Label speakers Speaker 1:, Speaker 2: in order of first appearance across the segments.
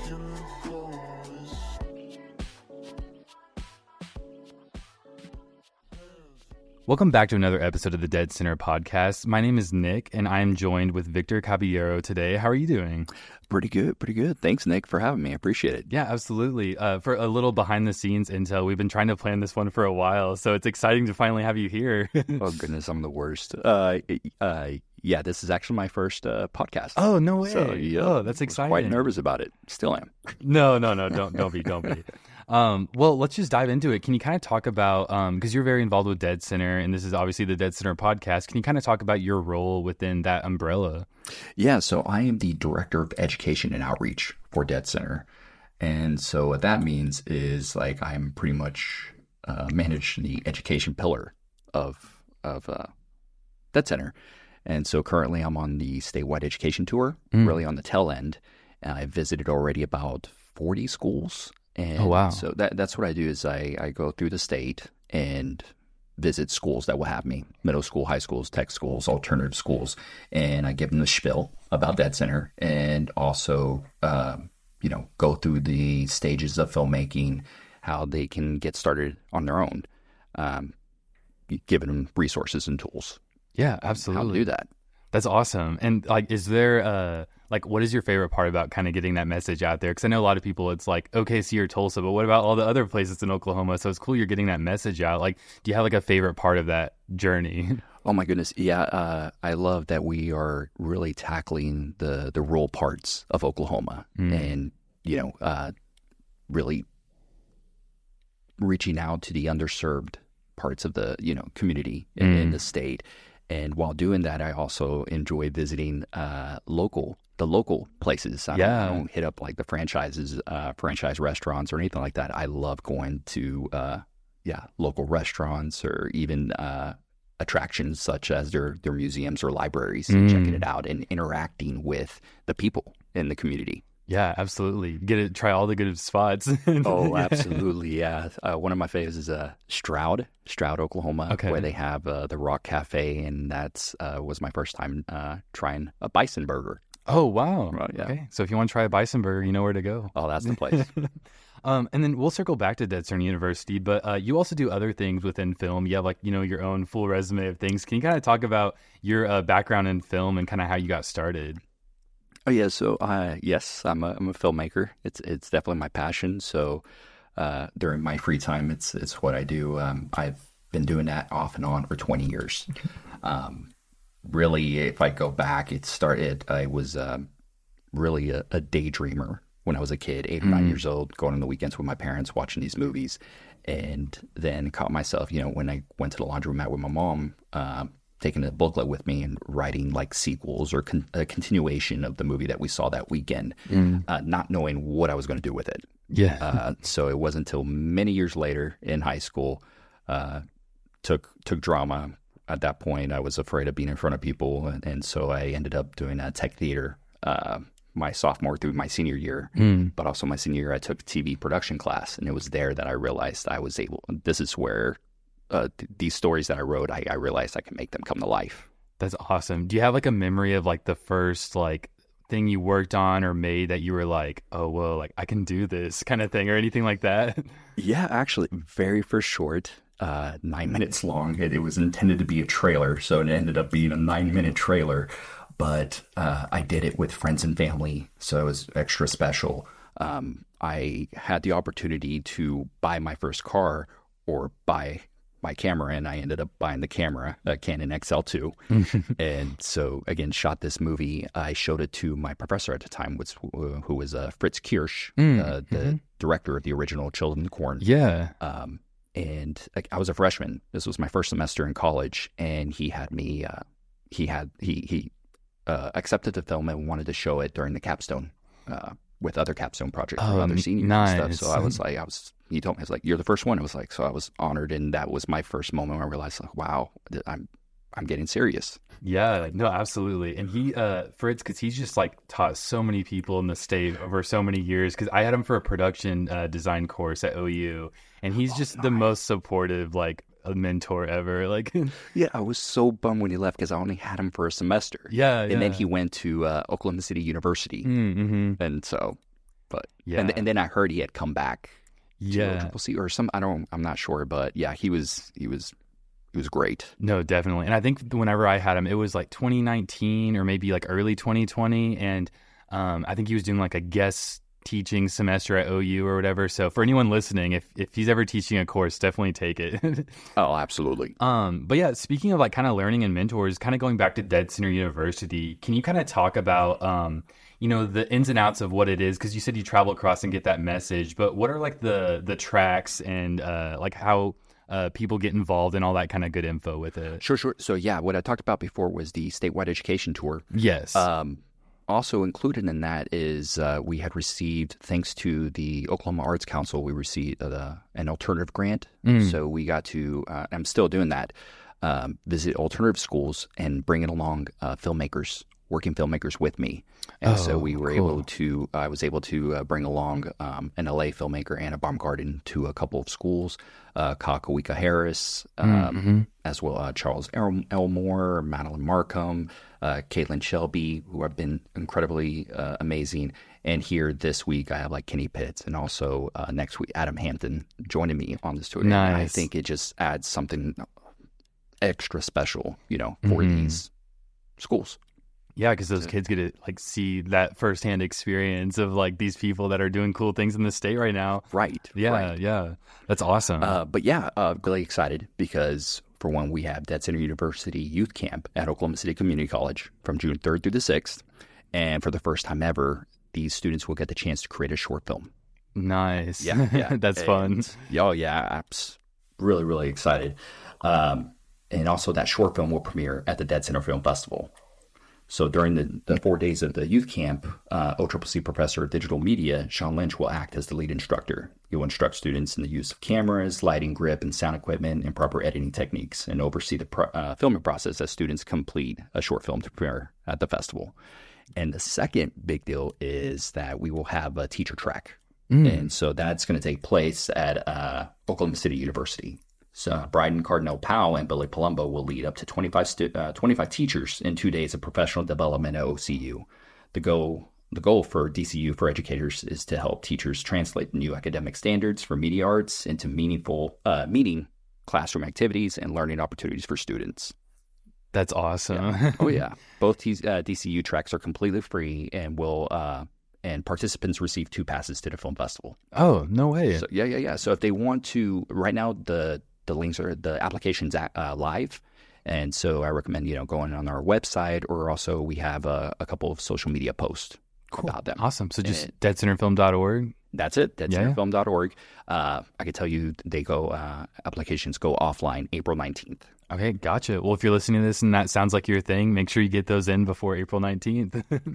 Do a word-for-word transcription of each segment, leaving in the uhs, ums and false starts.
Speaker 1: Welcome back to another episode of the Dead Center podcast. My name is Nick, and I am joined with Victor Caballero today. How are you doing?
Speaker 2: Pretty good, pretty good. Thanks, Nick, for having me. I appreciate it.
Speaker 1: Yeah, absolutely. Uh, for a little behind-the-scenes intel, we've been trying to plan this one for a while, so it's exciting to finally have you here.
Speaker 2: Oh, goodness, I'm the worst. Uh, uh, yeah, this is actually my first uh, podcast.
Speaker 1: Oh, no way.
Speaker 2: So, yeah,
Speaker 1: oh, that's exciting.
Speaker 2: I was quite nervous about it. Still am.
Speaker 1: No, no, no, don't, don't be, don't be. Um, well, let's just dive into it. Can you kind of talk about, um, because you're very involved with Dead Center, and this is obviously the Dead Center podcast. Can you kind of talk about your role within that umbrella?
Speaker 2: Yeah, so I am the Director of Education and Outreach for Dead Center. And so what that means is like I'm pretty much uh, manage the education pillar of, of uh, Dead Center. And so currently I'm on the statewide education tour, mm. really on the tail end. And I've visited already about forty schools. And
Speaker 1: oh, wow.
Speaker 2: So that that's what I do is I, I go through the state and visit schools that will have me, middle school, high schools, tech schools, alternative schools, and I give them the spiel about Dead Center and also, um, you know, go through the stages of filmmaking, how they can get started on their own, um, giving them resources and tools.
Speaker 1: Yeah, absolutely.
Speaker 2: How to do that.
Speaker 1: That's awesome. And like, is there uh like, what is your favorite part about kind of getting that message out there? Because I know a lot of people, it's like, O K C or Tulsa, but what about all the other places in Oklahoma? So it's cool you're getting that message out. Like, do you have like a favorite part of that journey?
Speaker 2: Oh my goodness, yeah. Uh, I love that we are really tackling the the rural parts of Oklahoma, mm. and you know, uh, really reaching out to the underserved parts of the you know community in, mm. in the state. And while doing that, I also enjoy visiting uh, local, the local places. I,
Speaker 1: yeah.
Speaker 2: don't, I don't hit up like the franchises, uh, franchise restaurants or anything like that. I love going to, uh, yeah, local restaurants or even uh, attractions such as their, their museums or libraries, and mm. checking it out and interacting with the people in the community.
Speaker 1: Yeah, absolutely. Get to try all the good spots.
Speaker 2: Oh, absolutely. Yeah. Uh, one of my favorites is uh, Stroud, Stroud, Oklahoma,
Speaker 1: okay.
Speaker 2: where they have uh, the Rock Cafe. And that's uh, was my first time uh, trying a bison burger.
Speaker 1: Oh, wow.
Speaker 2: Uh, yeah.
Speaker 1: Okay. So if you want to try a bison burger, you know where to go.
Speaker 2: Oh, that's the place.
Speaker 1: um, and then we'll circle back to Dead Center University, but uh, you also do other things within film. You have like, you know, your own full resume of things. Can you kind of talk about your uh, background in film and kind of how you got started?
Speaker 2: Oh yeah, so uh, yes, I'm a I'm a filmmaker. It's it's definitely my passion. So uh, during my free time, it's it's what I do. Um, I've been doing that off and on for twenty years. Um, really, if I go back, it started. I was um, really a, a daydreamer when I was a kid, eight or nine mm. years old, going on the weekends with my parents, watching these movies, and then caught myself, you know, when I went to the laundromat with my mom. Uh, taking a booklet with me and writing like sequels or con- a continuation of the movie that we saw that weekend, mm. uh, not knowing what I was going to do with it.
Speaker 1: Yeah.
Speaker 2: Uh, so it wasn't until many years later in high school, uh, took took drama. At that point, I was afraid of being in front of people, and, and so I ended up doing a tech theater uh, my sophomore through my senior year. Mm. But also my senior year, I took a T V production class, and it was there that I realized I was able. This is where. Uh, th- these stories that I wrote, I, I realized I can make them come to life.
Speaker 1: That's awesome. Do you have like a memory of like the first like thing you worked on or made that you were like, oh, whoa, like I can do this kind of thing or anything like that?
Speaker 2: Yeah, actually, very first short, uh, nine minutes long. It, it was intended to be a trailer, so it ended up being a nine minute trailer. But uh, I did it with friends and family, so it was extra special. Um, I had the opportunity to buy my first car or buy my camera, and I ended up buying the camera, a Canon X L two. And so, again, shot this movie. I showed it to my professor at the time, which, who was uh, Fritz Kirsch, mm, uh, the mm-hmm. director of the original Children of the Corn.
Speaker 1: Yeah.
Speaker 2: Um, and like, I was a freshman. This was my first semester in college, and he had me, uh, he had, he, he uh, accepted the film and wanted to show it during the capstone uh, with other capstone projects
Speaker 1: oh,
Speaker 2: for other seniors
Speaker 1: nice.
Speaker 2: and stuff. So I was like, I was, he told me, I was like, you're the first one. It was like, so I was honored. And that was my first moment where I realized, like, wow, I'm, I'm getting serious.
Speaker 1: Yeah, no, absolutely. And he, uh, Fritz, because he's just like taught so many people in the state over so many years. Because I had him for a production uh, design course at O U, and he's oh, just nice. the most supportive, like, a mentor ever. Like,
Speaker 2: yeah, I was so bummed when he left because I only had him for a semester.
Speaker 1: Yeah,
Speaker 2: and
Speaker 1: yeah.
Speaker 2: then he went to uh, Oklahoma City University,
Speaker 1: mm-hmm.
Speaker 2: and so But
Speaker 1: Yeah.
Speaker 2: and and then I heard he had come back to
Speaker 1: Yeah.
Speaker 2: Triple C or some. I don't. I'm not sure, but yeah, he was he was he was great.
Speaker 1: No, definitely. And I think whenever I had him, it was like twenty nineteen or maybe like early twenty twenty. And um, I think he was doing like a guest teaching semester at O U or whatever. So for anyone listening, if, if he's ever teaching a course, definitely take it.
Speaker 2: Oh, absolutely.
Speaker 1: um, but yeah, speaking of like kind of learning and mentors, kind of going back to Dead Center University, can you kind of talk about, um, you know, the ins and outs of what it is? Because you said you travel across and get that message, but what are like the, the tracks and uh, like how uh, people get involved and all that kind of good info with it?
Speaker 2: Sure, sure. So yeah, what I talked about before was the statewide education tour.
Speaker 1: Yes.
Speaker 2: Um, also included in that is uh, we had received, thanks to the Oklahoma Arts Council, we received uh, an alternative grant.
Speaker 1: Mm.
Speaker 2: So we got to, uh, I'm still doing that, um, visit alternative schools and bringing along uh, filmmakers, working filmmakers with me. And
Speaker 1: Oh,
Speaker 2: so we were
Speaker 1: cool.
Speaker 2: able to, I was able to uh, bring along um, an L A filmmaker, Anna Baumgarten, to a couple of schools, uh, Kakawika Harris, um,
Speaker 1: Mm-hmm.
Speaker 2: as well uh, Charles El- Elmore, Madeline Markham, uh, Caitlin Shelby, who have been incredibly uh, amazing. And here this week, I have like Kenny Pitts, and also uh, next week, Adam Hampton joining me on this tour. And I
Speaker 1: Nice.
Speaker 2: think it just adds something extra special, you know, for
Speaker 1: Mhm.
Speaker 2: these schools.
Speaker 1: Yeah, because those kids get to like see that firsthand experience of like these people that are doing cool things in the state right now.
Speaker 2: Right.
Speaker 1: Yeah,
Speaker 2: Right.
Speaker 1: yeah, that's awesome.
Speaker 2: Uh, but yeah, uh, really excited because for one, we have Dead Center University Youth Camp at Oklahoma City Community College from June third through the sixth. And for the first time ever, these students will get the chance to create a short film.
Speaker 1: Nice.
Speaker 2: Yeah, yeah.
Speaker 1: That's fun.
Speaker 2: And, oh, yeah. I'm s- really, really excited. Um, and also that short film will premiere at the Dead Center Film Festival. So during the, the four days of the youth camp, uh, O C C C professor of digital media, Sean Lynch, will act as the lead instructor. He will instruct students in the use of cameras, lighting, grip, and sound equipment, and proper editing techniques, and oversee the pro- uh, filming process as students complete a short film to premiere at the festival. And the second big deal is that we will have a teacher track.
Speaker 1: Mm.
Speaker 2: And so that's going to take place at uh, Oklahoma City University. So Bryden Cardinal Powell and Billy Palumbo will lead up to twenty-five, stu- uh, twenty-five teachers in two days of professional development at O C U. The goal, the goal for D C U for Educators is to help teachers translate new academic standards for media arts into meaningful, uh, meeting classroom activities and learning opportunities for students.
Speaker 1: That's awesome.
Speaker 2: Yeah. Oh yeah, both T- uh, D C U tracks are completely free and will uh, and participants receive two passes to the film festival.
Speaker 1: Oh, no way.
Speaker 2: So, yeah, yeah, yeah. So if they want to, right now the the links are the application's at, uh, live, and so I recommend you know going on our website, or also we have a, a couple of social media posts
Speaker 1: Cool.
Speaker 2: about them.
Speaker 1: Awesome. So just
Speaker 2: And-
Speaker 1: dead center film dot org.
Speaker 2: That's it. That's
Speaker 1: Yeah.
Speaker 2: film dot org. Uh, I can tell you they go uh, applications go offline April nineteenth.
Speaker 1: Okay, gotcha. Well, if you're listening to this and that sounds like your thing, make sure you get those in before April nineteenth.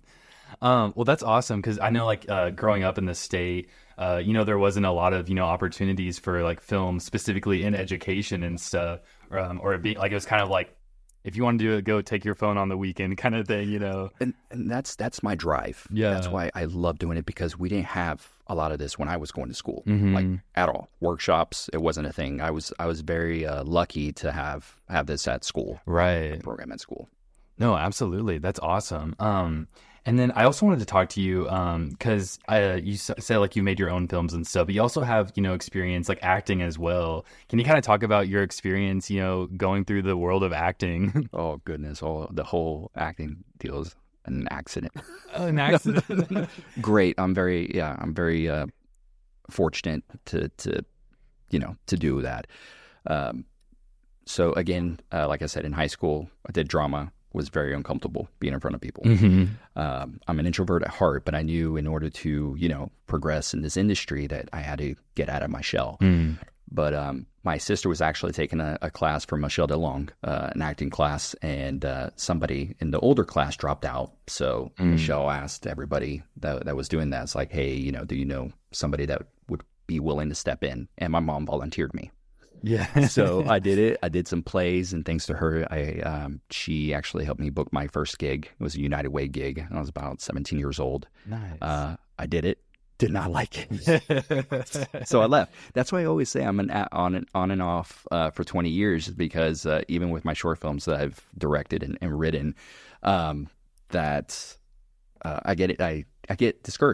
Speaker 1: um, well, that's awesome because I know, like, uh, growing up in the state, uh, you know, there wasn't a lot of, you know, opportunities for, like, film specifically in education and stuff. Um, or it being, like, it was kind of like, if you want to do it, go take your phone on the weekend kind of thing, you know?
Speaker 2: And and that's that's my drive.
Speaker 1: Yeah.
Speaker 2: That's why I love doing it, because we didn't have a lot of this when I was going to school,
Speaker 1: Mhm.
Speaker 2: like at all. Workshops, it wasn't a thing. I was I was very uh, lucky to have have this at school,
Speaker 1: Right.
Speaker 2: program at school.
Speaker 1: No, absolutely. That's awesome. Um, and then I also wanted to talk to you because uh, you s- said like you made your own films and stuff, but you also have, you know, experience like acting as well. Can you kind of talk about your experience, you know, going through the world of acting?
Speaker 2: Oh goodness, all the whole acting deal is an accident.
Speaker 1: Oh, an accident.
Speaker 2: Great. I'm very yeah. I'm very uh, fortunate to to you know to do that. Um, so again, uh, like I said, in high school, I did drama. Was very uncomfortable being in front of people.
Speaker 1: hmm
Speaker 2: Um, I'm an introvert at heart, but I knew in order to, you know, progress in this industry that I had to get out of my shell.
Speaker 1: Mm.
Speaker 2: But um, my sister was actually taking a, a class from Michelle DeLong, uh, an acting class, and uh, somebody in the older class dropped out. So
Speaker 1: Mm.
Speaker 2: Michelle asked everybody that, that was doing that, it's like, hey, you know, do you know somebody that would be willing to step in? And my mom volunteered me.
Speaker 1: Yeah.
Speaker 2: So I did it. I did some plays, and thanks to her, I um, she actually helped me book my first gig. It was a United Way gig. I was about seventeen years old.
Speaker 1: Nice.
Speaker 2: Uh, I did it. Did not like it, so I left. That's why I always say I'm an a- on and on and off uh, for twenty years, because uh, even with my short films that I've directed and, and written, um, that uh, I get it. I I get discouraged.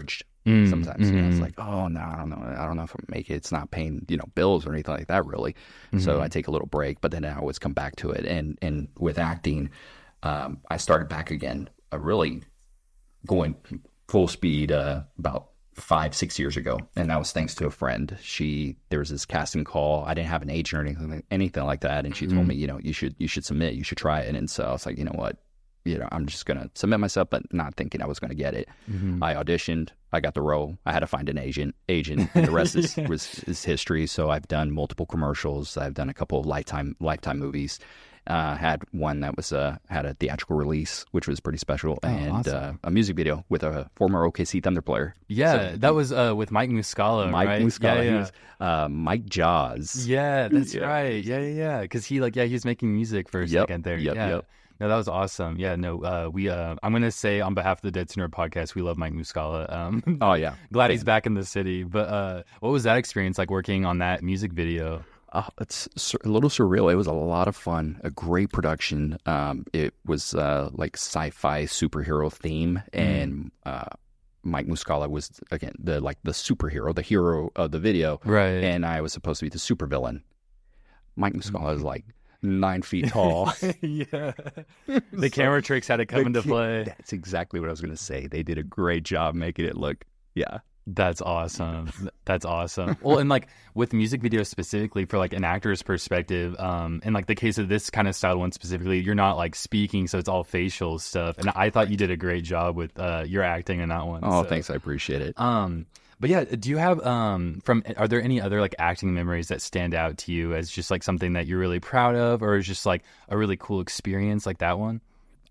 Speaker 1: Mm,
Speaker 2: sometimes.
Speaker 1: mm-hmm.
Speaker 2: You know, it's like, oh no, I don't know, I don't know if I make it. It's not paying, you know, bills or anything like that, really. Mm-hmm. So I take a little break, but then I always come back to it. And and with acting, um, I started back again, uh, really going full speed uh, about five, six years ago, and that was thanks to a friend. She there was this casting call. I didn't have an agent or anything, anything like that, and she mm-hmm. told me, you know, you should you should submit, you should try it. And so I was like, you know what, you know, I'm just gonna submit myself, but not thinking I was gonna get it. Mm-hmm. I auditioned, I got the role. I had to find an agent, agent, and the rest is, yeah. was is history. So I've done multiple commercials. I've done a couple of lifetime lifetime movies. Uh, had one that was uh, had a theatrical release, which was pretty special, oh, and awesome. uh, a music video with a former O K C Thunder player.
Speaker 1: Yeah, so, that was uh, with Mike Muscala,
Speaker 2: Mike
Speaker 1: right?
Speaker 2: Muscala, yeah, yeah. He was, uh, Mike Jaws.
Speaker 1: Yeah, that's yeah. right. Yeah, yeah, yeah. Because he like yeah, he was making music for a
Speaker 2: yep,
Speaker 1: second there.
Speaker 2: Yep,
Speaker 1: yeah.
Speaker 2: yep.
Speaker 1: No, that was awesome. Yeah, no, uh, we. Uh, I'm gonna say on behalf of the Dead Center podcast, we love Mike Muscala. Um,
Speaker 2: oh yeah,
Speaker 1: glad
Speaker 2: yeah.
Speaker 1: he's back in the city. But uh, what was that experience like working on that music video?
Speaker 2: Uh, it's a little surreal. It was a lot of fun, a great production. Um, it was uh, like sci-fi superhero theme, and uh, Mike Muscala was again the like the superhero, the hero of the video,
Speaker 1: right?
Speaker 2: And I was supposed to be the supervillain. Mike Muscala is like nine feet tall.
Speaker 1: Yeah, the camera tricks had to come into play.
Speaker 2: That's exactly what I was going to say. They did a great job making it look, yeah.
Speaker 1: That's awesome. That's awesome. Well, and like with music videos specifically for like an actor's perspective, um, in like the case of this kind of style one specifically, you're not like speaking, so it's all facial stuff. And I thought you did a great job with uh, your acting in that one.
Speaker 2: Oh,
Speaker 1: so.
Speaker 2: Thanks. I appreciate it.
Speaker 1: Um, but yeah, do you have um from are there any other like acting memories that stand out to you as just like something that you're really proud of, or is just like a really cool experience like that one?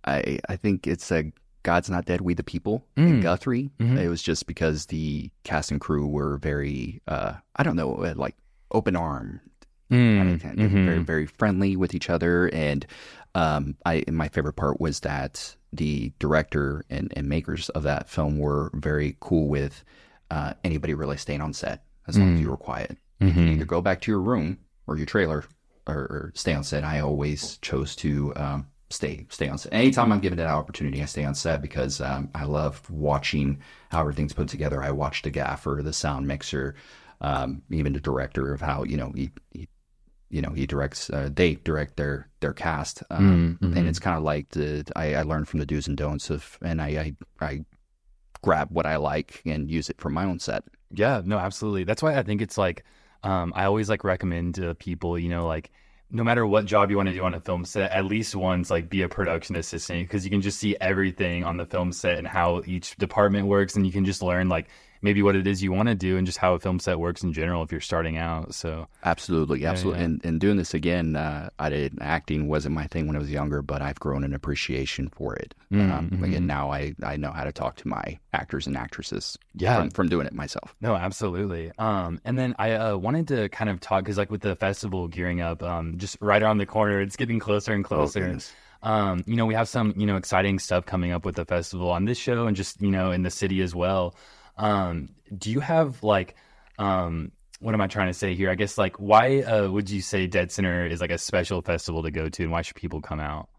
Speaker 2: I I think it's a God's Not Dead, We the People
Speaker 1: mm.
Speaker 2: in Guthrie.
Speaker 1: Mm-hmm.
Speaker 2: It was just because the cast and crew were very, uh, I don't know, like open armed,
Speaker 1: mm.
Speaker 2: mm-hmm. very, very friendly with each other. And um, I, my favorite part was that the director and, and makers of that film were very cool with uh, anybody really staying on set as long mm. as you were quiet.
Speaker 1: Mm-hmm.
Speaker 2: You can either go back to your room or your trailer or, or stay on set. I always chose to um, stay stay on set. Anytime I'm given that opportunity, I stay on set because um, I love watching how everything's put together. I watch the gaffer, the sound mixer, um, even the director of how, you know, he, he you know, he directs, uh, they direct their, their cast. Um,
Speaker 1: mm-hmm.
Speaker 2: And it's kind of like the, I, I learned from the do's and don'ts of, and I, I, I grab what I like and use it for my own set.
Speaker 1: Yeah, no, absolutely. That's why I think it's like, um, I always like recommend to people, you know, like, no matter what job you want to do on a film set, at least once like be a production assistant, because you can just see everything on the film set and how each department works, and you can just learn like maybe what it is you want to do and just how a film set works in general if you're starting out. So
Speaker 2: absolutely, absolutely.
Speaker 1: Yeah, yeah.
Speaker 2: And and doing this again, uh, I did acting wasn't my thing when I was younger, but I've grown an appreciation for it.
Speaker 1: Mm-hmm.
Speaker 2: Um, again, now I, I know how to talk to my actors and actresses.
Speaker 1: Yeah,
Speaker 2: from, from doing it myself.
Speaker 1: No, absolutely. Um, and then I uh, wanted to kind of talk because like with the festival gearing up, um, just right around the corner, it's getting closer and closer.
Speaker 2: Oh,
Speaker 1: um, you know, we have some you know exciting stuff coming up with the festival on this show and just you know in the city as well. Um, do you have like, um, what am I trying to say here? I guess like, why, uh, would you say Dead Center is like a special festival to go to, and why should people come out?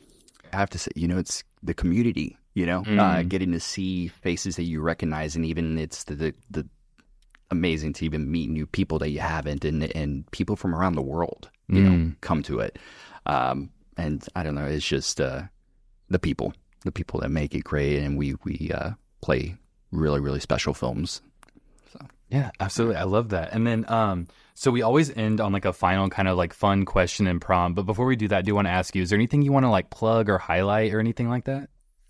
Speaker 2: I have to say, you know, it's the community, you know, mm. uh, getting to see faces that you recognize, and even it's the, the, the amazing to even meet new people that you haven't, and, and people from around the world, you mm. know, come to it. Um, and I don't know, it's just, uh, the people, the people that make it great. And we, we, uh, play really, really special films. So
Speaker 1: yeah, absolutely. I love that. And then, um, so we always end on like a final kind of like fun question and prompt. But before we do that, I do want to ask you, is there anything you want to like plug or highlight or anything like that?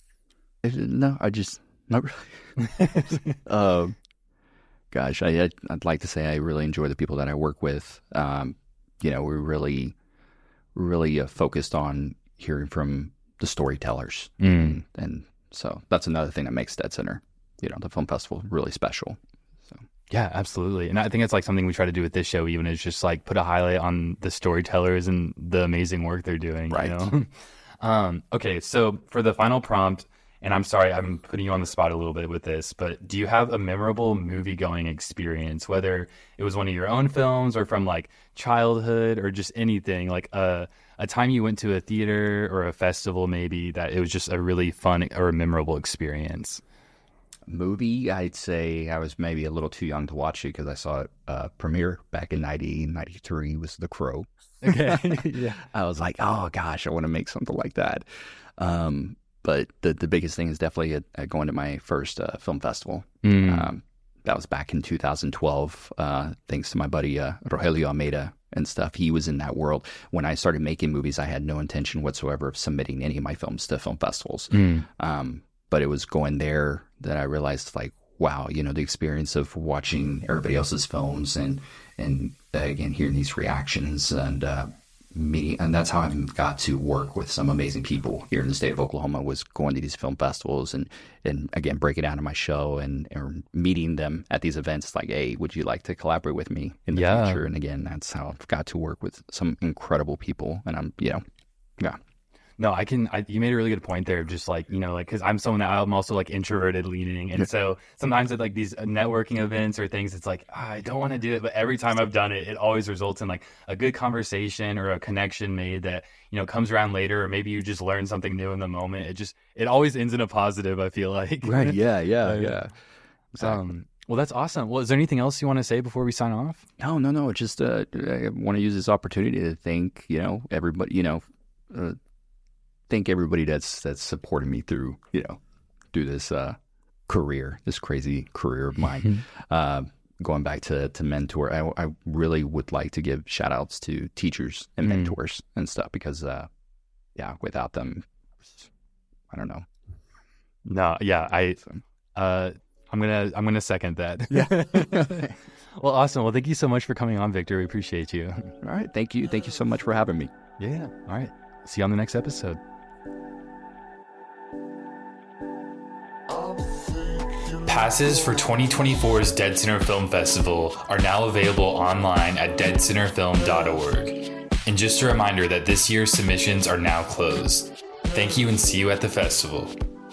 Speaker 2: No, I just, not really. um, gosh, I, I'd, I'd like to say I really enjoy the people that I work with. Um, you know, we're really, really uh, focused on hearing from the storytellers.
Speaker 1: Mm.
Speaker 2: And, and so that's another thing that makes Dead Center, you know, the film festival really special. So
Speaker 1: yeah, absolutely. And I think it's like something we try to do with this show even is just like put a highlight on the storytellers and the amazing work they're doing.
Speaker 2: Right.
Speaker 1: You know? um, okay. So for the final prompt, and I'm sorry, I'm putting you on the spot a little bit with this, but do you have a memorable movie going experience, whether it was one of your own films or from like childhood or just anything, like a, a time you went to a theater or a festival maybe that it was just a really fun or memorable experience?
Speaker 2: Movie, I'd say I was maybe a little too young to watch it because I saw it uh, premiere back in ninety, ninety-three was The Crow.
Speaker 1: Okay. Yeah.
Speaker 2: I was like, oh gosh, I want to make something like that. Um, but the the biggest thing is definitely at, at going to my first uh, film festival.
Speaker 1: Mm.
Speaker 2: Um, that was back in two thousand twelve, uh, thanks to my buddy uh, Rogelio Almeida and stuff. He was in that world. When I started making movies, I had no intention whatsoever of submitting any of my films to film festivals.
Speaker 1: Mm.
Speaker 2: Um, but it was going there that I realized, like, wow, you know, the experience of watching everybody else's films and, and uh, again, hearing these reactions and uh, meeting. And that's how I got to work with some amazing people here in the state of Oklahoma, was going to these film festivals and, and again, breaking down to my show and, and meeting them at these events like, hey, would you like to collaborate with me in the
Speaker 1: Yeah.
Speaker 2: future? And again, that's how I've got to work with some incredible people. And I'm, you know, yeah.
Speaker 1: No, I can, I, you made a really good point there. Just like, you know, like, cause I'm someone that I'm also like introverted leaning. And so sometimes at like these networking events or things, it's like, ah, I don't want to do it. But every time I've done it, it always results in like a good conversation or a connection made that, you know, comes around later, or maybe you just learn something new in the moment. It just, it always ends in a positive, I feel like.
Speaker 2: Right. Yeah. Yeah.
Speaker 1: Uh,
Speaker 2: yeah. Exactly.
Speaker 1: Um, well, that's awesome. Well, is there anything else you want to say before we sign off?
Speaker 2: No, no, no. Just uh, I want to use this opportunity to thank, you know, everybody, you know, uh, thank everybody that's that's supported me through, you know, through this uh, career, this crazy career of mine. uh, going back to to mentor, I, I really would like to give shout outs to teachers and
Speaker 1: Mm.
Speaker 2: mentors and stuff because, uh, yeah, without them, I don't know.
Speaker 1: No, yeah, I,
Speaker 2: So,
Speaker 1: uh, I'm gonna, I'm gonna second that. Yeah. Well, awesome. Well, thank you so much for coming on, Victor. We appreciate you.
Speaker 2: all right. Thank you. Thank you so much for having me.
Speaker 1: Yeah. All right. See you on the next episode. Passes for twenty twenty-four's Dead Center Film Festival are now available online at dead center film dot org. And just a reminder that this year's submissions are now closed. Thank you and see you at the festival.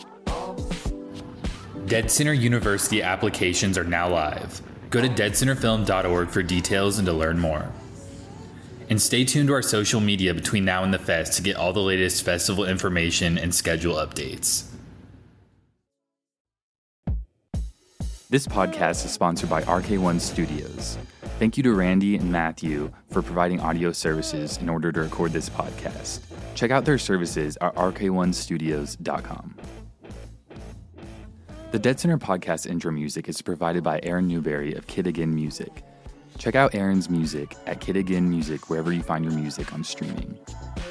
Speaker 1: Dead Center University applications are now live. Go to dead center film dot org for details and to learn more. And stay tuned to our social media between now and the fest to get all the latest festival information and schedule updates. This podcast is sponsored by R K one Studios. Thank you to Randy and Matthew for providing audio services in order to record this podcast. Check out their services at r k one studios dot com. The Dead Center podcast intro music is provided by Aaron Newberry of Kid Again Music. Check out Aaron's music at Kid Again Music wherever you find your music on streaming.